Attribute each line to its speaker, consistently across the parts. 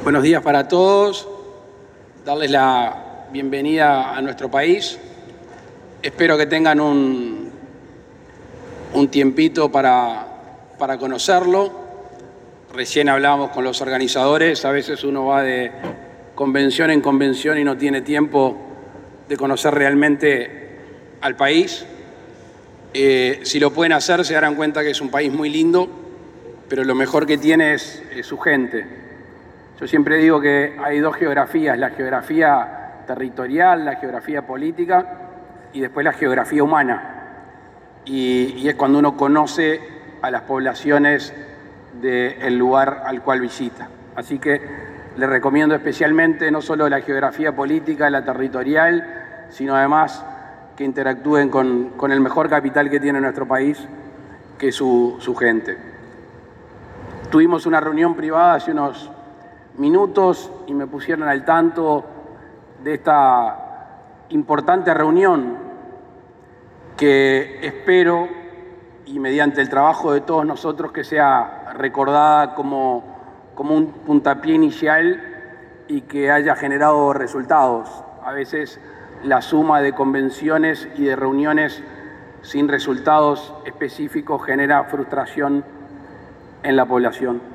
Speaker 1: Buenos días para todos, darles la bienvenida a nuestro país. Espero que tengan un tiempito para conocerlo. Recién hablábamos con los organizadores, a veces uno va de convención en convención y no tiene tiempo de conocer realmente al país. Si lo pueden hacer, se darán cuenta que es un país muy lindo, pero lo mejor que tiene es su gente. Yo siempre digo que hay dos geografías, la geografía territorial, la geografía política y después la geografía humana. Y es cuando uno conoce a las poblaciones del lugar al cual visita. Así que les recomiendo especialmente no solo la geografía política, la territorial, sino además que interactúen con el mejor capital que tiene nuestro país, que es su gente. Tuvimos una reunión privada hace unos minutos y me pusieron al tanto de esta importante reunión que espero, y mediante el trabajo de todos nosotros, que sea recordada como un puntapié inicial y que haya generado resultados. A veces la suma de convenciones y de reuniones sin resultados específicos genera frustración en la población.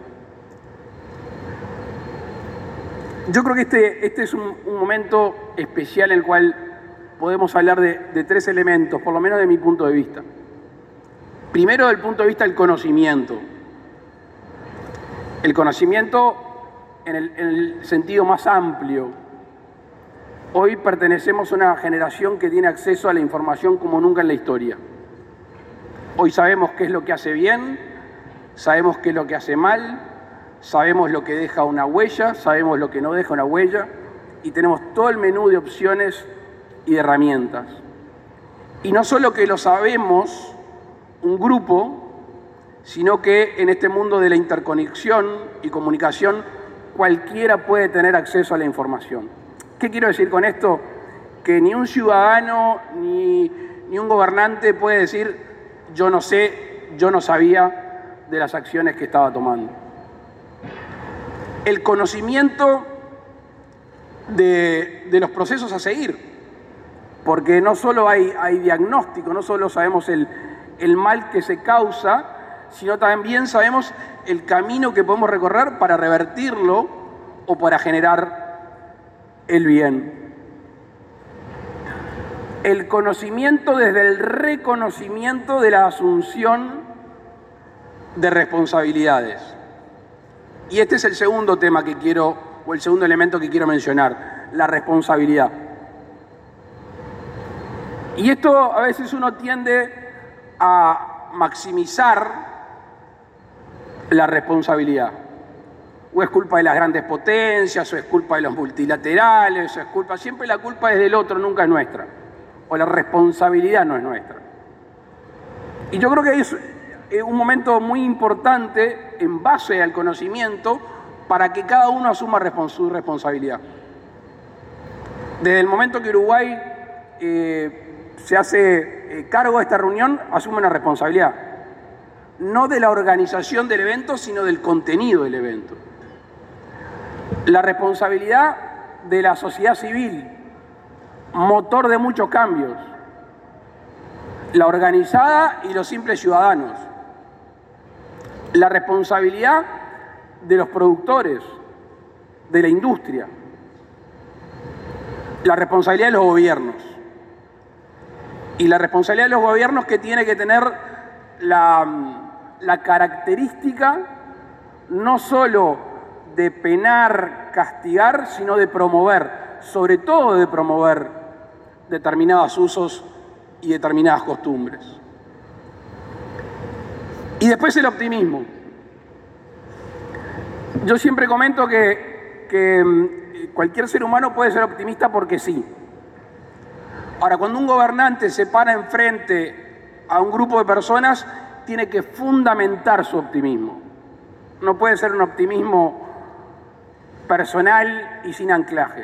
Speaker 1: Yo creo que este es un momento especial en el cual podemos hablar de tres elementos, por lo menos de mi punto de vista. Primero, desde el punto de vista del conocimiento. El conocimiento en el sentido más amplio. Hoy pertenecemos a una generación que tiene acceso a la información como nunca en la historia. Hoy sabemos qué es lo que hace bien, sabemos qué es lo que hace mal, sabemos lo que deja una huella, sabemos lo que no deja una huella y tenemos todo el menú de opciones y de herramientas. Y no solo que lo sabemos un grupo, sino que en este mundo de la interconexión y comunicación cualquiera puede tener acceso a la información. ¿Qué quiero decir con esto? Que ni un ciudadano ni un gobernante puede decir yo no sé, yo no sabía de las acciones que estaba tomando. El conocimiento de los procesos a seguir, porque no solo hay diagnóstico, no solo sabemos el mal que se causa, sino también sabemos el camino que podemos recorrer para revertirlo o para generar el bien. El conocimiento desde el reconocimiento de la asunción de responsabilidades. Y este es el segundo tema que quiero, o el segundo elemento que quiero mencionar, la responsabilidad. Y esto a veces uno tiende a maximizar la responsabilidad. O es culpa de las grandes potencias, o es culpa de los multilaterales, o es culpa... Siempre la culpa es del otro, nunca es nuestra. O la responsabilidad no es nuestra. Y yo creo que es un momento muy importante en base al conocimiento para que cada uno asuma su responsabilidad. Desde el momento que Uruguay se hace cargo de esta reunión, asume una responsabilidad. No de la organización del evento, sino del contenido del evento. La responsabilidad de la sociedad civil, motor de muchos cambios. La organizada y los simples ciudadanos. La responsabilidad de los productores, de la industria. La responsabilidad de los gobiernos. Y la responsabilidad de los gobiernos que tiene que tener la característica no solo de penar, castigar, sino de promover, sobre todo de promover determinados usos y determinadas costumbres. Y después el optimismo. Yo siempre comento que cualquier ser humano puede ser optimista porque sí. Ahora, cuando un gobernante se para enfrente a un grupo de personas, tiene que fundamentar su optimismo. No puede ser un optimismo personal y sin anclajes.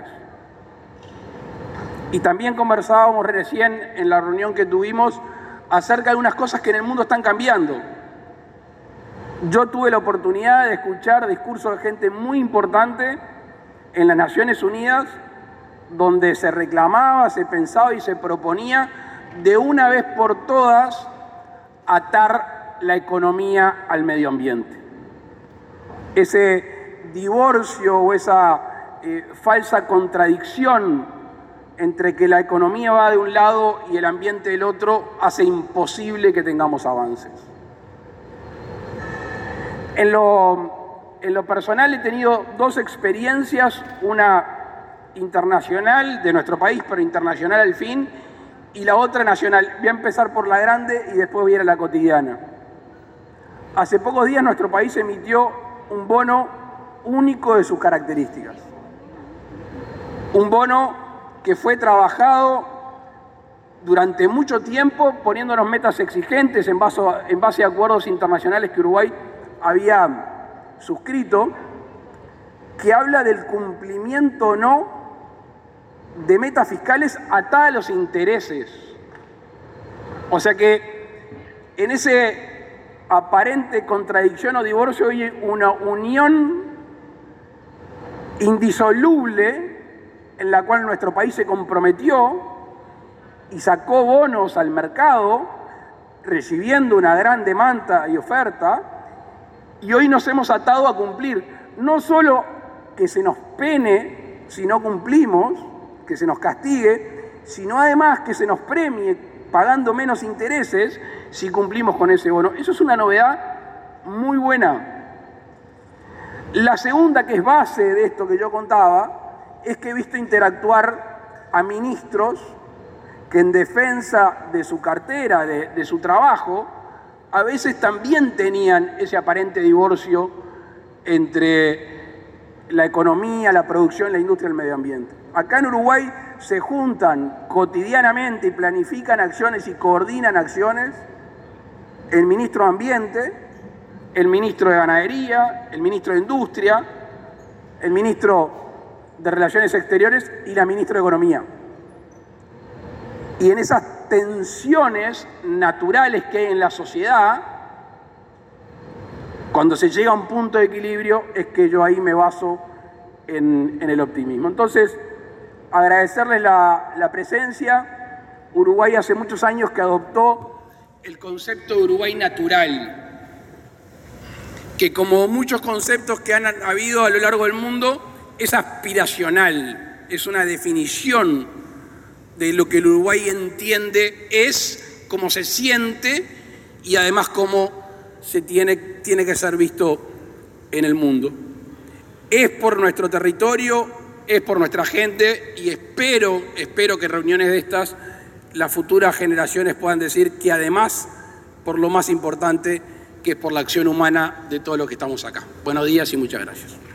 Speaker 1: Y también conversábamos recién en la reunión que tuvimos acerca de unas cosas que en el mundo están cambiando. Yo tuve la oportunidad de escuchar discursos de gente muy importante en las Naciones Unidas, donde se reclamaba, se pensaba y se proponía de una vez por todas atar la economía al medio ambiente. Ese divorcio o esa falsa contradicción entre que la economía va de un lado y el ambiente del otro hace imposible que tengamos avances. En lo personal he tenido dos experiencias, una internacional de nuestro país, pero internacional al fin, y la otra nacional. Voy a empezar por la grande y después voy a ir a la cotidiana. Hace pocos días nuestro país emitió un bono único de sus características. Un bono que fue trabajado durante mucho tiempo poniéndonos metas exigentes en base a acuerdos internacionales que Uruguay había suscrito, que habla del cumplimiento o no de metas fiscales atadas a los intereses. O sea que en ese aparente contradicción o divorcio hay una unión indisoluble en la cual nuestro país se comprometió y sacó bonos al mercado, recibiendo una gran demanda y oferta, y hoy nos hemos atado a cumplir, no solo que se nos pene si no cumplimos, que se nos castigue, sino además que se nos premie pagando menos intereses si cumplimos con ese bono. Eso es una novedad muy buena. La segunda, que es base de esto que yo contaba, es que he visto interactuar a ministros que en defensa de su cartera, de su trabajo, a veces también tenían ese aparente divorcio entre la economía, la producción, la industria y el medio ambiente. Acá en Uruguay se juntan cotidianamente y planifican acciones y coordinan acciones el ministro de Ambiente, el ministro de Ganadería, el ministro de Industria, el ministro de Relaciones Exteriores y la ministra de Economía. Y en esas tensiones naturales que hay en la sociedad, cuando se llega a un punto de equilibrio, es que yo ahí me baso en el optimismo. Entonces, agradecerles la presencia. Uruguay hace muchos años que adoptó el concepto de Uruguay natural, que como muchos conceptos que han habido a lo largo del mundo, es aspiracional, es una definición de lo que el Uruguay entiende es, cómo se siente y además cómo se tiene que ser visto en el mundo. Es por nuestro territorio, es por nuestra gente y espero que en reuniones de estas las futuras generaciones puedan decir que además, por lo más importante, que es por la acción humana de todos los que estamos acá. Buenos días y muchas gracias.